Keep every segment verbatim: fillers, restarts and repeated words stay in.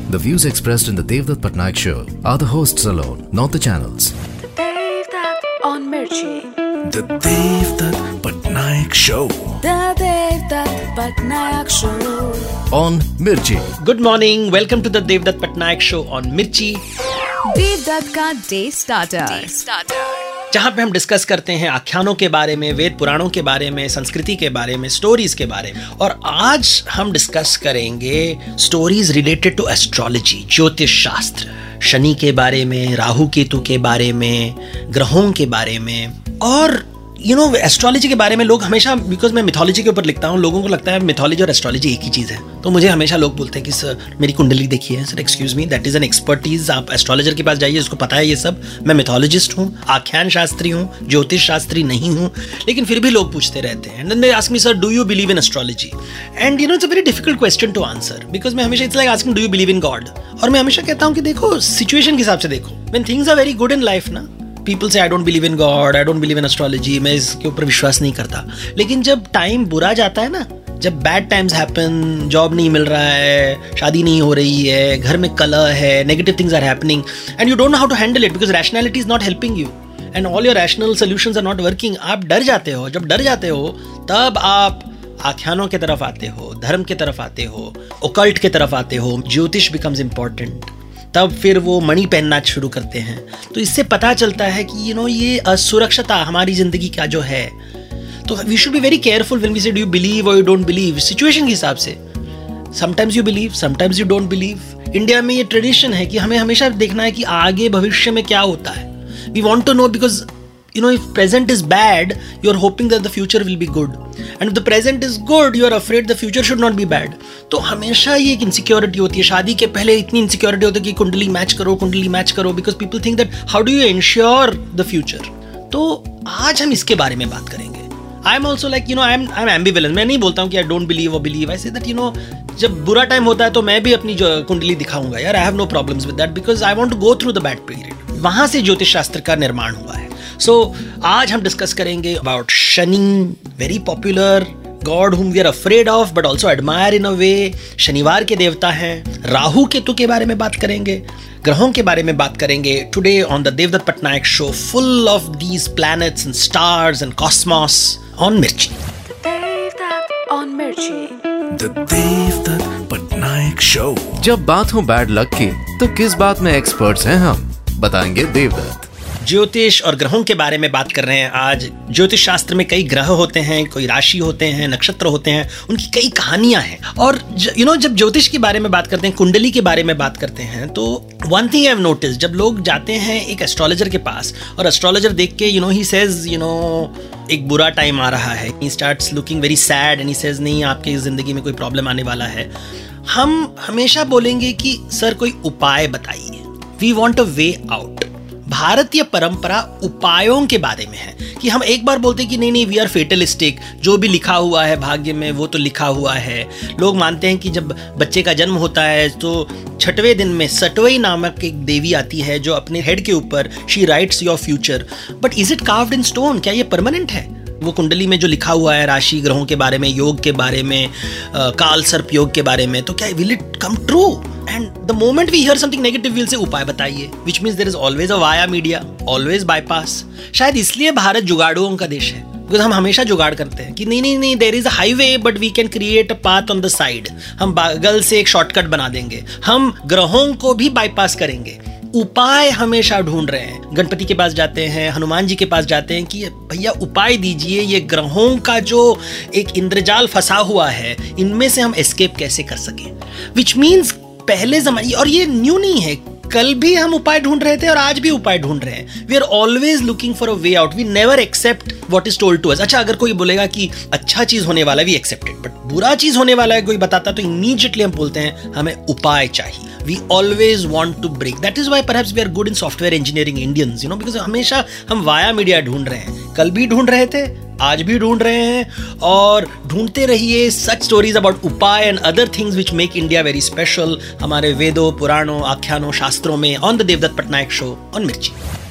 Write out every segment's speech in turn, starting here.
The views expressed in the Devdutt Patnaik show are the hosts alone, not the channels. The Devdutt on Mirchi. The Devdutt Patnaik show. The Devdutt Patnaik show On Mirchi. Good morning, welcome to the Devdutt Patnaik show on Mirchi. Devdutt का day starter जहाँ पे हम discuss करते हैं आख्यानों के बारे में, वेद पुराणों के बारे में, संस्कृति के बारे में, स्टोरीज के बारे में। और आज हम डिस्कस करेंगे स्टोरीज रिलेटेड टू एस्ट्रोलॉजी, ज्योतिष शास्त्र, शनि के बारे में, राहु केतु के बारे में, ग्रहों के बारे में। और यू नो एस्ट्रोलॉजी के बारे में लोग हमेशा, बिकॉज मैं मिथोलॉजी के ऊपर लिखता हूँ, लोगों को लगता है मिथोलॉजी और एस्ट्रोलॉजी एक ही चीज़ है। तो मुझे हमेशा लोग बोलते हैं कि सर मेरी कुंडली देखिए। Sir excuse me, that is an expertise. आप एस्ट्रोलॉजर के पास जाइए, उसको पता है ये सब। मैं मिथोलॉजिस्ट हूँ, आख्यान शास्त्री हूँ, ज्योतिष शास्त्री नहीं हूँ। लेकिन फिर भी लोग पूछते रहते हैं। And they ask me, sir do you believe in astrology? And you know it's a very difficult question to answer, because मैं हमेशा it's like asking do you believe in God. और मैं हमेशा कहता हूँ कि देखो सिचुएशन के हिसाब से देखो। When things are very good in life ना, people say I don't believe in God, I don't believe in astrology, मैं इसके ऊपर विश्वास नहीं करता। लेकिन जब टाइम बुरा जाता है ना, जब बैड टाइम्स हैपन, जॉब नहीं मिल रहा है, शादी नहीं हो रही है, घर में कलह है, negative things are happening and you don't know how to handle it because rationality is not helping you and all your rational solutions are not working. आप डर जाते हो। जब डर जाते हो तब आप आख्यानों की तरफ आते हो, धर्म की तरफ आते हो, ओकल्ट की तरफ आते हो, ज्योतिष बिकम्स इंपॉर्टेंट। तब फिर वो मणि पहनना शुरू करते हैं। तो इससे पता चलता है कि यू नो ये असुरक्षता हमारी जिंदगी का जो है। तो we should be very careful when we say do you believe और यू डोंट बिलीव। सिचुएशन के हिसाब से sometimes you believe, sometimes you don't believe. India में ये ट्रेडिशन है कि हमें हमेशा देखना है कि आगे भविष्य में क्या होता है। We want to know because you know if present is bad, you are hoping that the future will be good, and if the present is good, you are afraid the future should not be bad. तो हमेशा ये एक insecurity होती है। शादी के पहले इतनी इनसिक्योरिटी होती है कि कुंडली मैच करो, कुंडली मैच करो, because people think that how do you ensure the future. तो आज हम इसके बारे में बात करेंगे। I am also like you know I am I am ambivalent. मैं नहीं बोलता हूँ कि आई डोंट बिलीव और believe. I say that you no जब बुरा टाइम होता है तो मैं भी अपनी जो कुंडली दिखाऊंगा यार। I have no problems with that because I want to go through the bad period. वहां से ज्योतिष शास्त्र का निर्माण हुआ है। सो so, आज हम डिस्कस करेंगे about Shani, very popular god whom we are afraid of but also admire in a way। शनिवार के देवता हैं। राहु केतु के बारे में बात करेंगे, ग्रहों के बारे में बात करेंगे। Today on the Devdutt Patnaik show, full of these planets and stars and cosmos on Mirchi. Devdutt on Mirchi। The Devdutt Patnaik show। जब बात हो बैड लक की तो किस बात में एक्सपर्ट्स हैं हम, बताएंगे देवदत्त। ज्योतिष और ग्रहों के बारे में बात कर रहे हैं आज। ज्योतिष शास्त्र में कई ग्रह होते हैं, कोई राशि होते हैं, नक्षत्र होते हैं, उनकी कई कहानियां हैं। और यू नो जब ज्योतिष के बारे में बात करते हैं, कुंडली के बारे में बात करते हैं, तो one thing I have notice, जब लोग जाते हैं एक एस्ट्रोलॉजर के पास और एस्ट्रोलॉजर देख के you know he says you know एक बुरा टाइम आ रहा है, he starts looking very sad and he says नहीं आपकी जिंदगी में कोई प्रॉब्लम आने वाला है। हम हमेशा बोलेंगे कि सर कोई उपाय बताइए, we want a way out. भारतीय परंपरा उपायों के बारे में है कि हम एक बार बोलते हैं कि नहीं नहीं वी आर फेटलिस्टिक, जो भी लिखा हुआ है भाग्य में वो तो लिखा हुआ है। लोग मानते हैं कि जब बच्चे का जन्म होता है तो छठवें दिन में सटवई नामक एक देवी आती है जो अपने हेड के ऊपर she writes your future. But is it carved in stone? क्या ये परमानेंट है? वो कुंडली में जो लिखा हुआ है राशि, ग्रहों के बारे में, योग के बारे में, काल सर्प योग के बारे में, तो क्या will it come true? And the moment we hear something negative, we'll say उपाय बताइए, which means there is always a via media, always bypass। शायद इसलिए भारत जुगाड़ुओं का देश है, because हम हमेशा जुगाड़ करते हैं कि नहीं नहीं नहीं there is a highway but we can create a path on the side। हम बगल से एक शॉर्टकट बना देंगे, हम ग्रहों को भी बाईपास करेंगे। उपाय हमेशा ढूंढ रहे हैं। गणपति के पास जाते हैं, हनुमान जी के पास जाते हैं कि भैया उपाय दीजिए, ये ग्रहों का जो एक इंद्रजाल फंसा हुआ है इनमें से हम एस्केप कैसे कर सकें। विच मीन्स पहले जमाने, और ये न्यू नहीं है, कल भी हम उपाय ढूंढ रहे थे और आज भी उपाय ढूंढ रहे हैं। We are always looking for a way out, we never accept what is told to us. अच्छा, अगर कोई बोलेगा कि अच्छा चीज होने वाला है, वी एक्सेप्ट इट, बट बुरा चीज होने वाला है कोई बताता तो इमीडिएटली हम बोलते हैं हमें उपाय चाहिए। We always want to break. That is why perhaps we are good in software engineering Indians, you know, because हमेशा हम वाया मीडिया ढूंढ रहे हैं। कल भी ढूंढ रहे थे, आज भी ढूंढ रहे हैं, और ढूंढते रहिए सच स्टोरीज अबाउट उपाय and other things which make India very special हमारे वेदों, पुराणों, आख्यानों, शास्त्रों में on the Devdutt Patnaik show on Mirchi.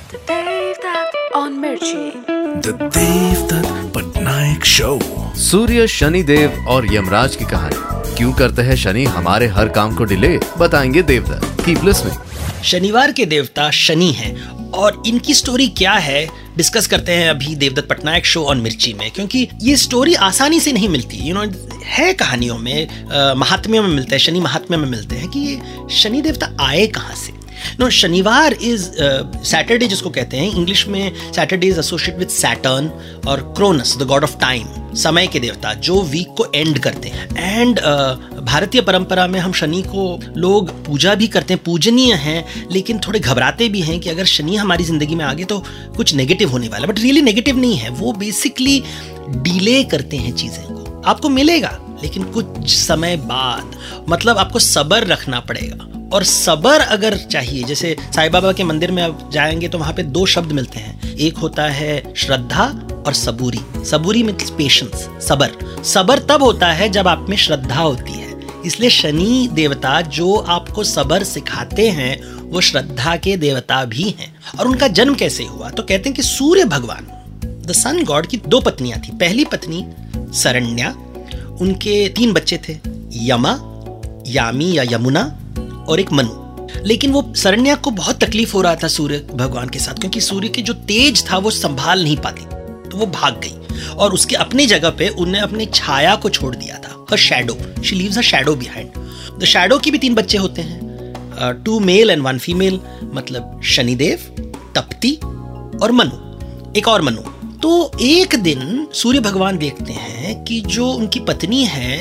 Devdutt on Mirchi। The Devdutt Patnaik show। सूर्य, शनिदेव और यमराज की कहानी क्यों करते हैं शनि हमारे हर काम को डिले, बताएंगे देवदत्त। Keep listening. शनिवार के देवता शनि हैं और इनकी स्टोरी क्या है डिस्कस करते हैं अभी देवदत्त पटनायक शो ऑन मिर्ची में, क्योंकि ये स्टोरी आसानी से नहीं मिलती। यू नो है कहानियों में, महात्म्य में मिलता है, शनि महात्म्य में मिलते हैं कि ये शनि देवता आए कहाँ से। नो शनिवार इज सैटरडे जिसको कहते हैं, इंग्लिश में Saturday is associated with Saturn और Cronus, the god of time, समय के देवता जो वीक को एंड करते हैं। एंड uh, भारतीय परंपरा में हम शनि को लोग पूजा भी करते हैं, पूजनीय हैं, लेकिन थोड़े घबराते भी हैं कि अगर शनि हमारी जिंदगी में आ गए तो कुछ नेगेटिव होने वाला है। बट रियली नेगेटिव नहीं है, वो बेसिकली डिले करते हैं चीजें को। आपको मिलेगा लेकिन कुछ समय बाद, मतलब आपको सब्र रखना पड़ेगा। और सब्र अगर चाहिए, जैसे साईं बाबा के मंदिर में आप जाएंगे तो वहां पे दो शब्द मिलते हैं, एक होता है श्रद्धा और सबूरी। सबूरी मीन्स पेशेंस, सब्र। सब्र तब होता है जब आप में श्रद्धा होती है। इसलिए शनि देवता जो आपको सब्र सिखाते हैं वो श्रद्धा के देवता भी हैं। और उनका जन्म कैसे हुआ, तो कहते हैं कि सूर्य भगवान, द सन गॉड की दो पत्नियां थी। पहली पत्नी सरण्या, उनके तीन बच्चे थे, यमा, यामी या यमुना और एक मनु। लेकिन वो सरण्या को बहुत तकलीफ हो रहा था सूर्य भगवान के साथ, क्योंकि सूर्य के जो तेज था वो संभाल नहीं पाती, तो वो भाग गई और उसके अपनी जगह पे उन्हें अपनी छाया को छोड़ दिया था, हर shadow, she leaves a shadow behind. The shadow की भी तीन बच्चे होते हैं, two male and one female, मतलब शनिदेव, तप्ती और मनु, एक और मनु। तो एक दिन सूर्य भगवान देखते हैं कि जो उनकी पत्नी है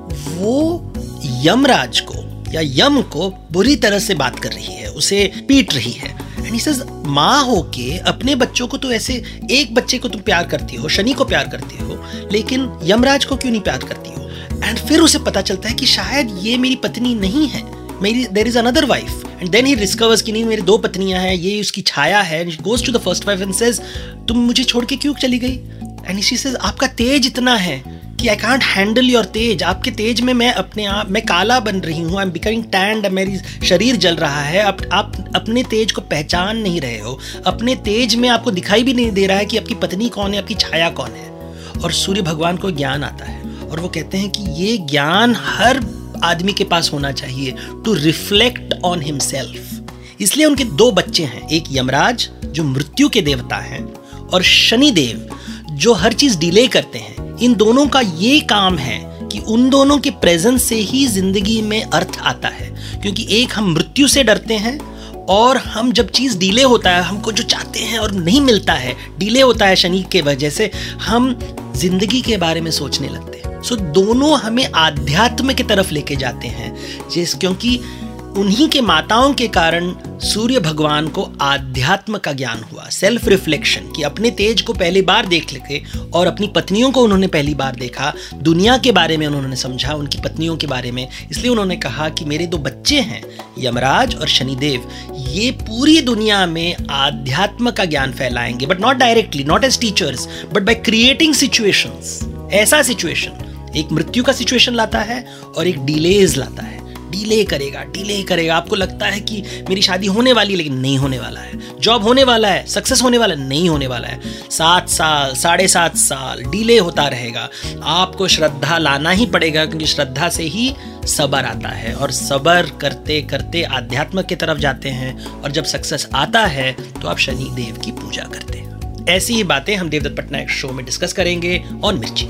वो यमराज को या यम को बुरी तरह से बात कर रही है, उसे पीट रही है। एंड ही सेज, माँ होके अपने बच्चों को तो ऐसे, एक बच्चे को तुम प्यार करती हो, शनि को प्यार करती हो, लेकिन यमराज को क्यों नहीं प्यार करती हो। एंड फिर उसे पता चलता है कि शायद ये मेरी पत्नी नहीं है, मेरी there is another wife. And then he discovers कि नहीं, मेरी दो पत्नियां हैं, ये उसकी छाया है। And he goes to the first wife and says, तुम मुझे छोड़ के क्यों चली गई। एंड शी सेज, आपका तेज इतना है कि आई कांट हैंडल योर तेज, आपके तेज में मैं अपने आप मैं काला बन रही हूँ, आई एम बिकमिंग टैंड, मेरी शरीर जल रहा है। आप आप अपने तेज को पहचान नहीं रहे हो, अपने तेज में आपको दिखाई भी नहीं दे रहा है कि आपकी पत्नी कौन है, आपकी छाया कौन है। और सूर्य भगवान को ज्ञान आता है और वो कहते हैं कि ये ज्ञान हर आदमी के पास होना चाहिए, टू रिफ्लेक्ट ऑन हिमसेल्फ। इसलिए उनके दो बच्चे हैं, एक यमराज जो मृत्यु के देवता हैं और शनिदेव जो हर चीज डिले करते हैं। इन दोनों का ये काम है कि उन दोनों के प्रेजेंस से ही जिंदगी में अर्थ आता है, क्योंकि एक हम मृत्यु से डरते हैं और हम जब चीज डिले होता है, हमको जो चाहते हैं और नहीं मिलता है, डिले होता है शनि के वजह से, हम जिंदगी के बारे में सोचने लगते हैं। सो दोनों हमें आध्यात्म की तरफ लेके जाते हैं, जिस क्योंकि उन्हीं के माताओं के कारण सूर्य भगवान को आध्यात्म का ज्ञान हुआ, सेल्फ रिफ्लेक्शन, कि अपने तेज को पहली बार देख लेके और अपनी पत्नियों को उन्होंने पहली बार देखा, दुनिया के बारे में उन्होंने समझा, उनकी पत्नियों के बारे में। इसलिए उन्होंने कहा कि मेरे दो बच्चे हैं यमराज और शनिदेव, ये पूरी दुनिया में आध्यात्म का ज्ञान फैलाएंगे, but not directly, not as teachers, but by creating situations. ऐसा सिचुएशन एक मृत्यु का सिचुएशन लाता है और एक डिलेज लाता है। डिले करेगा, डिले करेगा, आपको लगता है कि मेरी शादी होने वाली है, लेकिन नहीं होने वाला है, जॉब होने वाला है, सक्सेस होने वाला है, नहीं होने वाला है। सात साल, साढ़े सात साल डिले होता रहेगा। आपको श्रद्धा लाना ही पड़ेगा, क्योंकि श्रद्धा से ही सब्र आता है, और सब्र करते करते आध्यात्म की तरफ जाते हैं, और जब सक्सेस आता है तो आप शनि देव की पूजा करते हैं। ऐसी ही बातें हम देवदत्त पटनायक शो में डिस्कस करेंगे on Mirchi.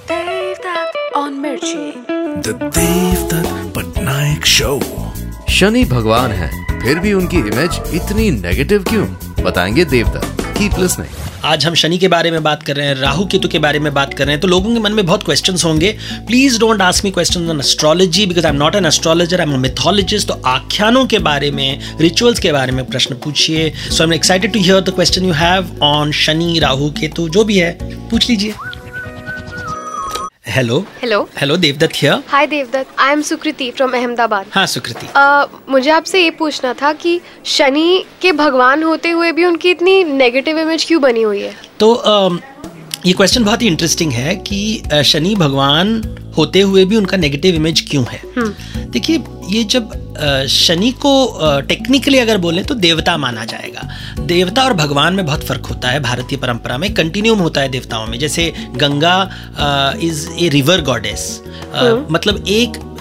Devdutt on Mirchi. The Devdutt Patnaik show. Shani भगवान है, फिर भी उनकी इमेज इतनी नेगेटिव क्यों, बताएंगे देवदत्त। Keep listening. आज हम शनि के बारे में बात कर रहे हैं, राहु केतु के बारे में बात कर रहे हैं, तो लोगों के मन में बहुत क्वेश्चंस होंगे। Please don't ask me questions on astrology, because I am not an astrologer, I am a mythologist. तो आख्यानों के बारे में, रिचुअल्स के बारे में प्रश्न पूछिए। So I am excited to hear the question you have on Shani, Rahu Ketu, जो भी है पूछ लीजिए। Hello hello hello Devdutt here. Hi Devdutt, I am Sukriti from Ahmedabad. हाँ सुकृति। uh, मुझे आपसे ये पूछना था कि शनि के भगवान होते हुए भी उनकी इतनी नेगेटिव इमेज क्यों बनी हुई है। तो uh, ये क्वेश्चन बहुत ही इंटरेस्टिंग है कि uh, शनि भगवान होते हुए भी उनका नेगेटिव इमेज क्यों है। देखिए, ये जब uh, शनि को टेक्निकली uh, अगर बोलें तो देवता माना जाएगा। देवता और भगवान में बहुत फर्क होता है। भारतीय परंपरा में कंटिन्यूम होता है देवताओं में। जैसे Ganga is a river goddess, मतलब एक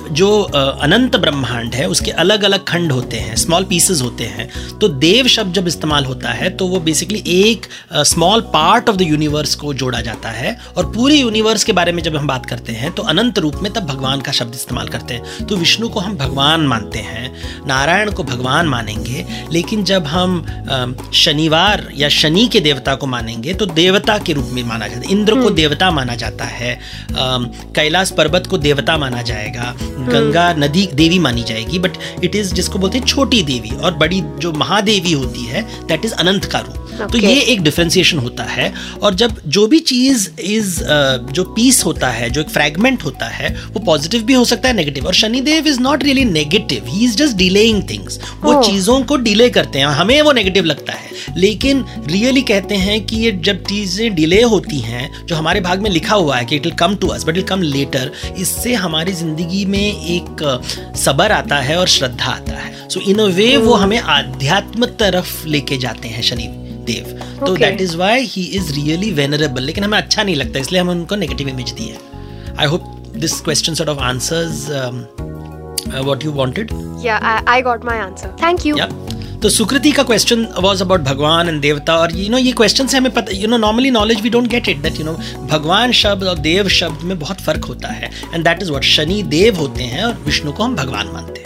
जो अनंत ब्रह्मांड है उसके अलग अलग खंड होते हैं, स्मॉल पीसेस होते हैं, तो देव शब्द जब इस्तेमाल होता है तो वो बेसिकली एक small part of the universe को जोड़ा जाता है, और पूरे यूनिवर्स के बारे में जब हम बात करते हैं तो अनंत रूप में तब भगवान का शब्द इस्तेमाल करते हैं। तो विष्णु को हम भगवान मानते हैं, नारायण को भगवान मानेंगे, लेकिन जब हम शनिवार या शनि के देवता को मानेंगे तो देवता के रूप में माना जाता है। इंद्र को देवता माना जाता है, कैलाश पर्वत को देवता माना जाएगा, गंगा नदी देवी मानी जाएगी, बट इट इज जिसको बोलते हैं छोटी देवी, और बड़ी जो महादेवी होती है दैट इज अनंत का रूप। Okay. तो ये एक डिफरेंशिएशन होता है। और जब जो भी चीज इज uh, जो पीस होता है, जो एक फ्रैगमेंट होता है, वो पॉजिटिव भी हो सकता है, नेगेटिव। और Shanidev is not really negative, he is just delaying things. वो oh. चीजों को डिले करते हैं, हमें वो नेगेटिव लगता है, लेकिन रियली कहते हैं कि ये जब चीजें डिले होती हैं, जो हमारे भाग में लिखा हुआ है कि it will come to us but it will come later, इससे हमारी जिंदगी में एक सबर आता है और श्रद्धा आता है। सो इन अ वे वो हमें आध्यात्म तरफ लेके जाते हैं शनि देव। तो that is why he is really venerable, लेकिन हमें अच्छा नहीं लगता, इसलिए हम उनको नेगेटिव इमेज दी है। I hope this question sort of answers what you wanted. या I got my answer, thank you. तो सुकृति का question was about Bhagwan and devta, और यू नो ये क्वेश्चन से हमें पता, you know normally knowledge we don't get it that you know भगवान शब्द और देव शब्द में बहुत फर्क होता है, and that is what Shani Dev होते हैं और विष्णु को हम भगवान मानते हैं।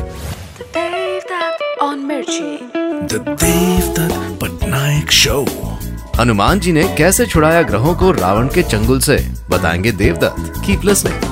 On Mirchi. The Devdutt Patnaik Show. Hanuman ji ने कैसे छुड़ाया ग्रहों को रावण के चंगुल से, बताएंगे देवदत्त। Keep listening.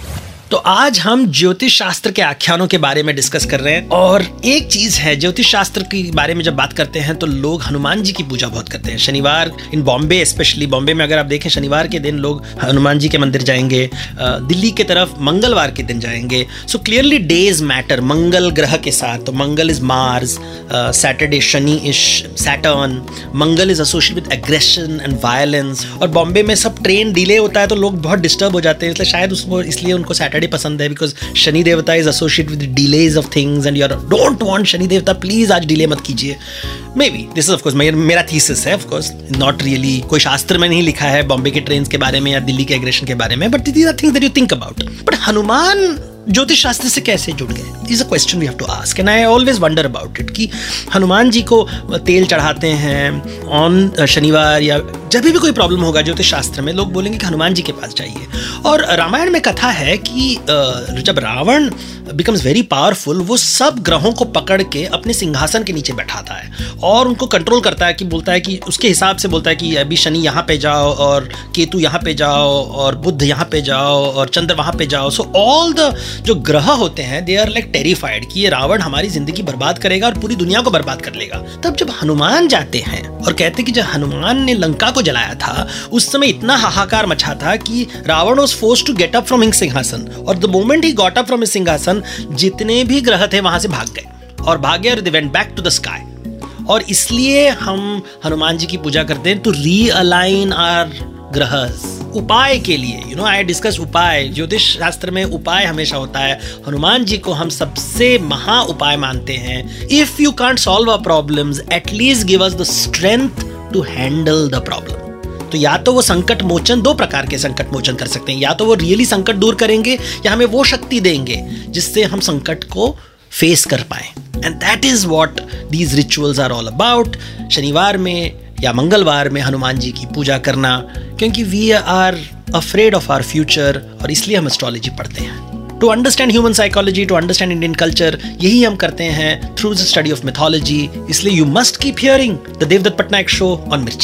तो आज हम ज्योतिष शास्त्र के आख्यानों के बारे में डिस्कस कर रहे हैं, और एक चीज है, ज्योतिष शास्त्र के बारे में जब बात करते हैं तो लोग हनुमान जी की पूजा बहुत करते हैं। शनिवार इन बॉम्बे, स्पेशली बॉम्बे में अगर आप देखें, शनिवार के दिन लोग हनुमान जी के मंदिर जाएंगे, दिल्ली के तरफ मंगलवार के दिन जाएंगे। So clearly days matter, Mangal ग्रह के साथ, तो Mangal is Mars, Saturday Shani is Saturn, Mangal is associated with aggression and violence, और बॉम्बे में सब ट्रेन डिले होता है तो लोग बहुत डिस्टर्ब हो जाते हैं, इसलिए शायद उसको इसलिए उनको सैटरडे पसंद है, because Shani devta is associated with delays of things and you are don't want Shani devta please आज डिले मत कीजिए। Maybe this is of course मेरा थीसिस है, ऑफ कोर्स नॉट रियली, कोई शास्त्र में नहीं लिखा है बॉम्बे के ट्रेन्स के बारे में या दिल्ली के एग्रेशन के बारे में, but these are things that you think about. But Hanuman ज्योतिष शास्त्र से कैसे जुड़ गए is a question we have to ask, and I always wonder about it कि हनुमान जी को तेल चढ़ाते हैं ऑन शनिवार, या जब भी कोई प्रॉब्लम होगा ज्योतिष शास्त्र में लोग बोलेंगे कि हनुमान जी के पास जाइए। और रामायण में कथा है कि जब रावण बिकम्स वेरी पावरफुल, वो सब ग्रहों को पकड़ के अपने सिंहासन के नीचे बैठाता है और उनको कंट्रोल करता है, कि बोलता है कि उसके हिसाब से बोलता है कि अभी शनि यहाँ पे जाओ, और केतु यहाँ पे जाओ, और बुध यहाँ पे जाओ, और चंद्र वहाँ पे जाओ। सो ऑल द जो ग्रह होते हैं दे आर लाइक टेरिफाइड कि ये रावण हमारी जिंदगी बर्बाद करेगा और पूरी दुनिया को बर्बाद कर लेगा। तब जब हनुमान जाते हैं और कहते हैं कि जब हनुमान ने लंका को जलाया था उस समय इतना हाहाकार मचा था कि Ravan was forced to get up from his singhasan, और the moment he got up from his singhasan जितने भी ग्रह थे वहां से भाग गए, और भाग गए और they went back to the sky. और इसलिए हम हनुमान जी की पूजा करते हैं टू रीअलाइन आवर ग्रहस, उपाय के लिए। यू नो आई डिस्कस उपाय, ज्योतिष शास्त्र में उपाय हमेशा होता है। हनुमान जी को हम सबसे महा उपाय मानते हैं। If you can't solve our problems, at least give us the strength to handle the problem. तो या तो वो संकट मोचन, दो प्रकार के संकट मोचन कर सकते हैं, या तो वो रियली संकट दूर करेंगे या हमें वो शक्ति देंगे जिससे हम संकट को फेस कर पाए। And that is what these rituals are all about. शनिवार में या मंगलवार में हनुमान जी की पूजा करना, क्योंकि we are afraid of our future, और इसलिए हम एस्ट्रोलॉजी पढ़ते हैं to understand human psychology, to understand Indian culture. यही हम करते हैं through the study of mythology. इसलिए you must keep hearing the Devdutt Patnaik show on Mirchi.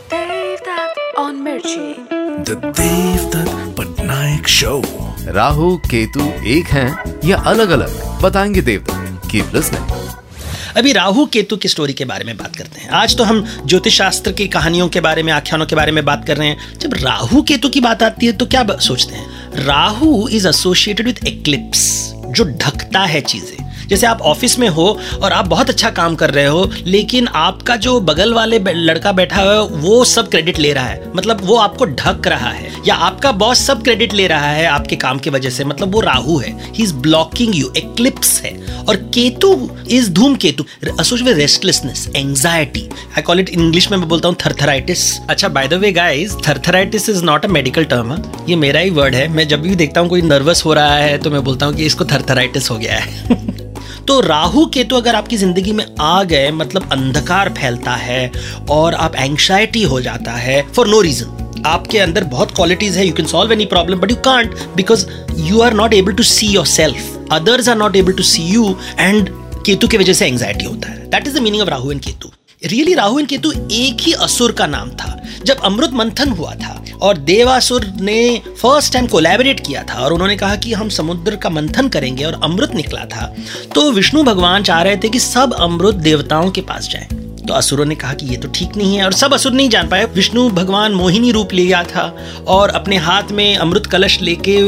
On Mirchi. The Devdutt Patnaik Show. Rahu Ketu एक हैं या अलग अलग, बताएंगे देवदत्त। Keep listening. अभी राहु केतु की स्टोरी के बारे में बात करते हैं। आज तो हम ज्योतिष शास्त्र की कहानियों के बारे में, आख्यानों के बारे में बात कर रहे हैं। जब राहु केतु की बात आती है तो क्या सोचते हैं? Rahu is associated with eclipse, जो ढकता है चीजें। जैसे आप ऑफिस में हो और आप बहुत अच्छा काम कर रहे हो, लेकिन आपका जो बगल वाले लड़का बैठा हुआ है वो सब क्रेडिट ले रहा है, मतलब वो आपको ढक रहा है, या आपका बॉस सब क्रेडिट ले रहा है आपके काम की वजह से, मतलब वो राहु है, he is blocking you, eclipse है। और Ketu is dhumketu, associated with restlessness, anxiety, I call it English में मैं बोलता हूँ थरथराइटिस। अच्छा, बाय द वे गाइस, थरथराइटिस is not a medical term, ये मेरा ही वर्ड है। मैं जब भी देखता हूँ कोई नर्वस हो रहा है तो मैं बोलता हूँ कि इसको थरथराइटिस हो गया है। तो राहु केतु अगर आपकी जिंदगी में आ गए, मतलब अंधकार फैलता है और आप एंग्जाइटी हो जाता है फॉर नो रीजन। आपके अंदर बहुत क्वालिटीज है, you can solve any problem but you can't because you are not able to see yourself, others are not able to see you, and Ketu की वजह से एंग्जाइटी होता है। That is the meaning of Rahu and Ketu. Really Rahu and Ketu एक ही असुर का नाम था। जब अमृत मंथन हुआ था और देवासुर ने फर्स्ट टाइम कोलैबोरेट किया था और उन्होंने कहा कि हम समुद्र का मंथन करेंगे और अमृत निकला था, तो विष्णु भगवान चाह रहे थे कि सब अमृत देवताओं के पास जाए। तो असुरों ने कहा कि ये तो ठीक नहीं है, और सब असुर नहीं जान पाए। विष्णु भगवान मोहिनी रूप लिया था और अपने हाथ में अमृत कलश लेके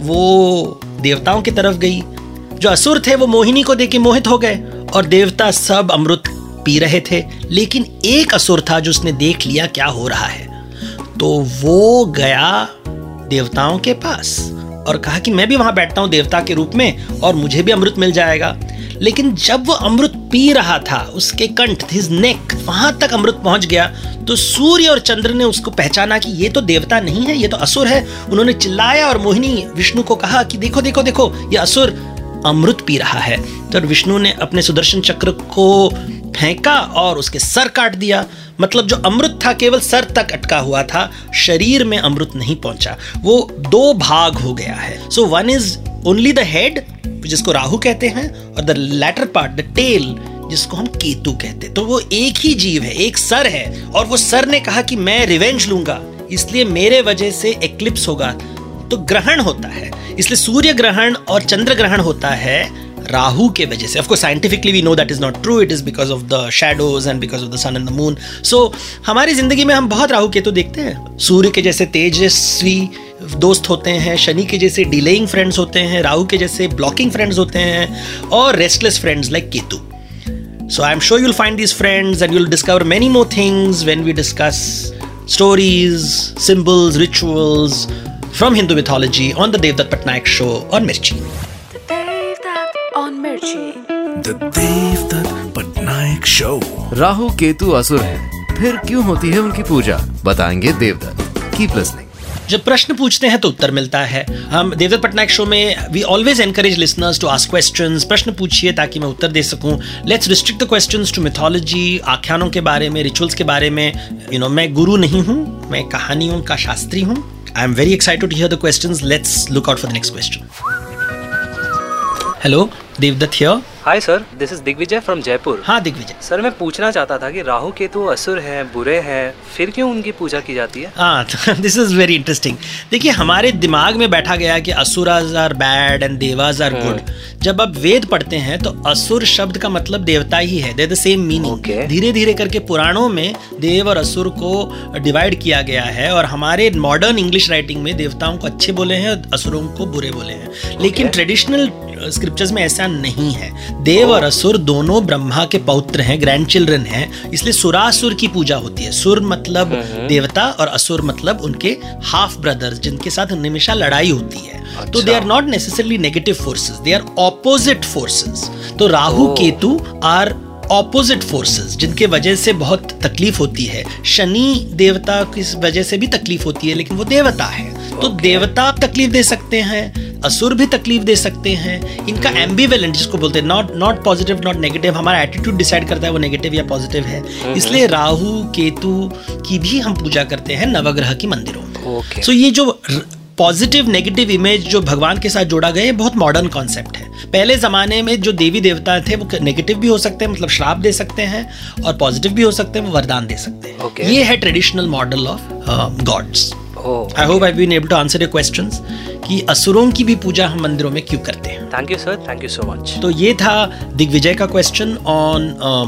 वो देवताओं की तरफ गई। जो असुर थे वो मोहिनी को देख के मोहित हो गए और देवता सब अमृत पी रहे थे, लेकिन एक असुर था जो उसने देख लिया क्या हो रहा है, तो वो गया देवताओं के पास और कहा कि मैं भी वहां बैठता हूं देवता के रूप में और मुझे भी अमृत मिल जाएगा। लेकिन जब वो अमृत पी रहा था, उसके कंठ, हिज नेक, वहां तक अमृत पहुंच गया, तो सूर्य और चंद्र ने उसको पहचाना कि ये तो देवता नहीं है, ये तो असुर है। उन्होंने चिल्लाया और मोहिनी विष्णु को कहा कि देखो देखो देखो, ये असुर अमृत पी रहा है। तो विष्णु ने अपने सुदर्शन चक्र को फेंका और उसके सर काट दिया। मतलब जो अमृत था केवल सर तक अटका हुआ था, शरीर में अमृत नहीं पहुंचा, वो दो भाग हो गया है। So one is only the head, जिसको राहु कहते हैं, और the latter part, the tail, जिसको हम केतु कहते हैं। तो वो एक ही जीव है, एक सर है, और वो सर ने कहा कि मैं रिवेंज लूंगा, इसलिए मेरे वजह से एक्लिप्स होगा, तो ग्रहण होता है। इसलिए सूर्य ग्रहण और चंद्र ग्रहण होता है राहु के वजह से। Of course, scientifically we know that is not true. It is because of the shadows and because of the sun and the moon. So हमारी जिंदगी में हम बहुत राहु केतु देखते हैं। सूर्य के जैसे तेजस्वी दोस्त होते हैं, शनि के जैसे डिलेइंग फ्रेंड्स होते हैं, राहु के जैसे ब्लॉकिंग फ्रेंड्स होते हैं, और restless friends like Ketu. So I'm sure you'll find these friends and you'll discover many more things when we discuss stories, symbols, rituals from Hindu mythology on the Devdutt Patnaik Show on Mirchi. On Mirchi. The Devdutt Patnaik Show. Rahu Ketu असुर हैं, फिर क्यों होती है उनकी पूजा, बताएंगे Devdutt. Keep listening. जब प्रश्न पूछते हैं तो उत्तर मिलता है। हम देवदत्त पटनायक शो में we always encourage listeners to ask questions. प्रश्न पूछिए ताकि मैं उत्तर दे सकूं। Let's restrict the questions to mythology, आख्यानों के बारे में, रिचुअल्स के बारे में। यू नो, मैं गुरु नहीं हूं, मैं कहानियों का शास्त्री हूं। I am very excited to hear the questions. Let's look out for the next question. Hello, Devdutt here. Hi sir, this is Digvijay from Jaipur. हाँ दिग्विजय सर, मैं पूछना चाहता था कि राहु केतु असुर हैं, बुरे हैं, फिर क्यों उनकी पूजा की जाती है? हाँ, दिस इज वेरी इंटरेस्टिंग। देखिए, हमारे दिमाग में बैठा गया है कि asuras are bad and devas are good. जब आप वेद पढ़ते हैं तो असुर शब्द का मतलब देवता ही है, दे द सेम मीनिंग। धीरे धीरे करके पुराणों में देव और असुर को डिवाइड किया गया है, और हमारे मॉडर्न इंग्लिश राइटिंग में देवताओं को अच्छे बोले हैं और असुरों को बुरे बोले हैं। लेकिन ट्रेडिशनल स्क्रिप्चर्स में ऐसा नहीं है। देव और असुर दोनों ब्रह्मा के पौत्र हैं, ग्रैंड चिल्ड्रन हैं, इसलिए सुरासुर की पूजा होती है। सुर मतलब देवता और असुर मतलब उनके हाफ ब्रदर्स, जिनके साथ हमेशा लड़ाई होती है। अच्छा। तो they are not necessarily negative forces, they are opposite forces. तो Rahu Ketu are opposite forces, जिनके वजह से बहुत तकलीफ होती है। शनि देवता की वजह से भी तकलीफ होती है, लेकिन वो देवता है। तो okay. देवता तकलीफ दे सकते हैं, असुर भी तकलीफ दे सकते हैं। इनका एम्बिवेलेंट, जिसको बोलते हैं, not not positive not negative, हमारा एटीट्यूड डिसाइड करता है वो नेगेटिव या पॉजिटिव है। इसलिए राहु केतु की भी हम पूजा करते हैं नवग्रह की मंदिरों में। okay. so ये जो पॉजिटिव नेगेटिव इमेज जो भगवान के साथ जोड़ा गया है, बहुत मॉडर्न कॉन्सेप्ट है। पहले जमाने में जो देवी देवता थे वो नेगेटिव भी हो सकते हैं, मतलब श्राप दे सकते हैं, और पॉजिटिव भी हो सकते हैं, वो वरदान दे सकते हैं। okay. ये है traditional model of gods. I hope I been able to answer your questions कि असुरों की भी पूजा हम मंदिरों में क्यों करते हैं। Thank you sir, thank you so much. तो ये था दिग्विजय का क्वेश्चन ऑन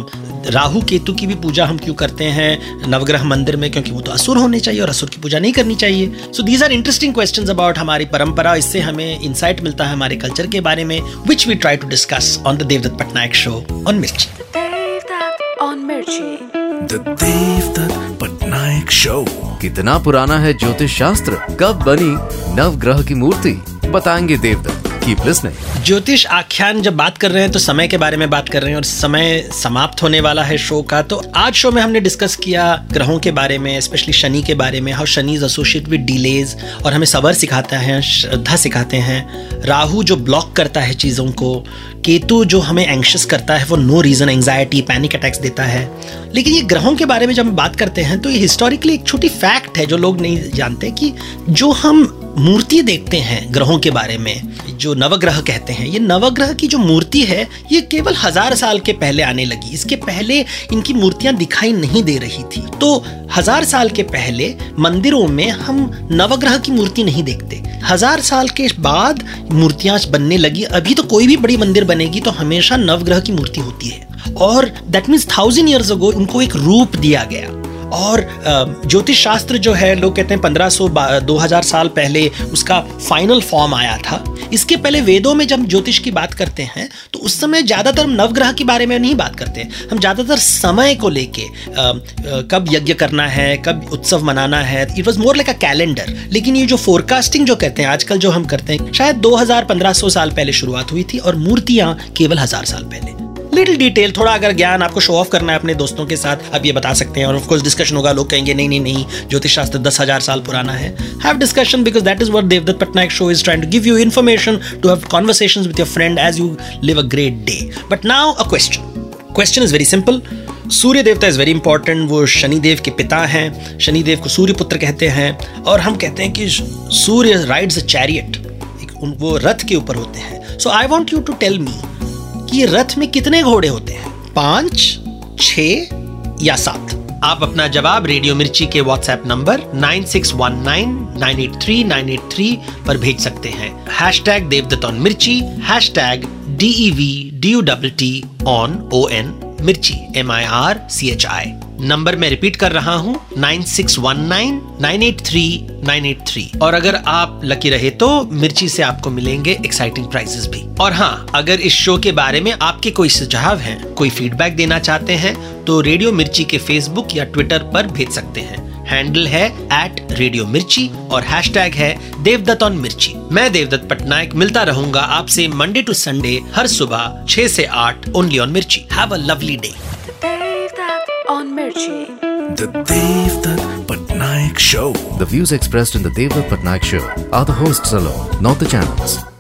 राहु केतु की भी पूजा हम क्यों करते हैं नवग्रह मंदिर में, क्योंकि वो तो असुर होने चाहिए और असुर की पूजा नहीं करनी चाहिए. So these are interesting questions about हमारी परंपरा. इससे हमें इंसाइट मिलता है हमारे कल्चर के बारे में, which we try to discuss on the Devdutt Patnaik show on Mirchi. Devdutt on Mirchi. The Devdutt Patnaik Show. कितना पुराना है ज्योतिष शास्त्र, कब बनी नवग्रह की मूर्ति, बताएंगे देवदत्त. Keep listening. ज्योतिष आख्यान जब बात कर रहे हैं तो समय के बारे में बात कर रहे हैं और समय समाप्त होने वाला है शो का. तो आज शो में हमने डिस्कस किया ग्रहों के बारे में, स्पेशली शनि के बारे में, how Shani is associated with delays और हमें सबर सिखाता है, श्रद्धा सिखाते हैं. राहु जो ब्लॉक करता है चीज़ों को, केतु जो हमें एंग्शियस करता है, वो no reason anxiety panic attacks देता है. लेकिन ये ग्रहों के बारे में जब हम बात करते हैं तो ये हिस्टोरिकली एक छोटी फैक्ट है जो लोग नहीं जानते कि जो हम मूर्ति देखते हैं ग्रहों के बारे में, जो नवग्रह कहते हैं, ये नवग्रह की जो मूर्ति है ये केवल हजार साल के पहले आने लगी. इसके पहले इनकी मूर्तियां दिखाई नहीं दे रही थी. तो हजार साल के पहले मंदिरों में हम नवग्रह की मूर्ति नहीं देखते. हजार साल के बाद मूर्तियां बनने लगी. अभी तो कोई भी बड़ी मंदिर बनेगी तो हमेशा नवग्रह की मूर्ति होती है और that means thousand years ago उनको एक रूप दिया गया. और ज्योतिष शास्त्र जो है लोग कहते हैं पंद्रह सौ दो हज़ार साल पहले उसका फाइनल फॉर्म आया था. इसके पहले वेदों में जब ज्योतिष की बात करते हैं तो उस समय ज़्यादातर नवग्रह के बारे में नहीं बात करते. हम ज़्यादातर समय को लेके कब यज्ञ करना है, कब उत्सव मनाना है. It was more like a calendar. लेकिन ये जो फोरकास्टिंग जो कहते हैं आजकल जो हम करते हैं, शायद दो हज़ार पंद्रह सौ साल पहले शुरुआत हुई थी और मूर्तियाँ केवल हजार साल पहले. लिटिल डिटेल, थोड़ा अगर ज्ञान आपको शो ऑफ करना है अपने दोस्तों के साथ, आप ये बता सकते हैं. और ऑफ कोर्स डिस्कशन होगा, लोग कहेंगे नहीं नहीं नहीं ज्योतिष शास्त्र दस हजार साल पुराना है. Have discussion because that is what Devdutt Patnaik show is trying to give you information, to have conversations with your friend as you live a great day. But now a question. Question is very simple. Surya devta is very important. वो शनिदेव के पिता हैं. शनिदेव को सूर्य पुत्र कहते हैं और हम कहते हैं कि सूर्य राइड्स अ चैरियट, वो रथ के ऊपर होते हैं. So I want you to tell me कि रथ में कितने घोड़े होते हैं, पांच, छह या सात? आप अपना जवाब रेडियो मिर्ची के WhatsApp number nine six one nine nine eight three nine eight three पर भेज सकते हैं. Hashtag Devdutt on Mirchi, hashtag D E V D U double T on O N Mirchi, M I R C H I. Number मैं repeat कर रहा हूं nine six one nine nine eight three nine eight three. और अगर आप lucky रहे तो मिर्ची से आपको मिलेंगे एक्साइटिंग प्राइजेस भी. और हाँ, अगर इस शो के बारे में आपके कोई सुझाव हैं, कोई फीडबैक देना चाहते हैं तो रेडियो मिर्ची के फेसबुक या ट्विटर पर भेज सकते हैं. हैंडल है एट रेडियो मिर्ची और हैशटैग है देवदत्त ऑन मिर्ची. मैं देवदत्त पटनायक मिलता रहूंगा आपसे मंडे टू संडे हर सुबह छह से आठ only on Mirchi. Have a lovely day. Devdutt on Mirchi. The Devdutt Patnaik Show. The views expressed in the Devdut Patnaik Show are the hosts alone, not the channels.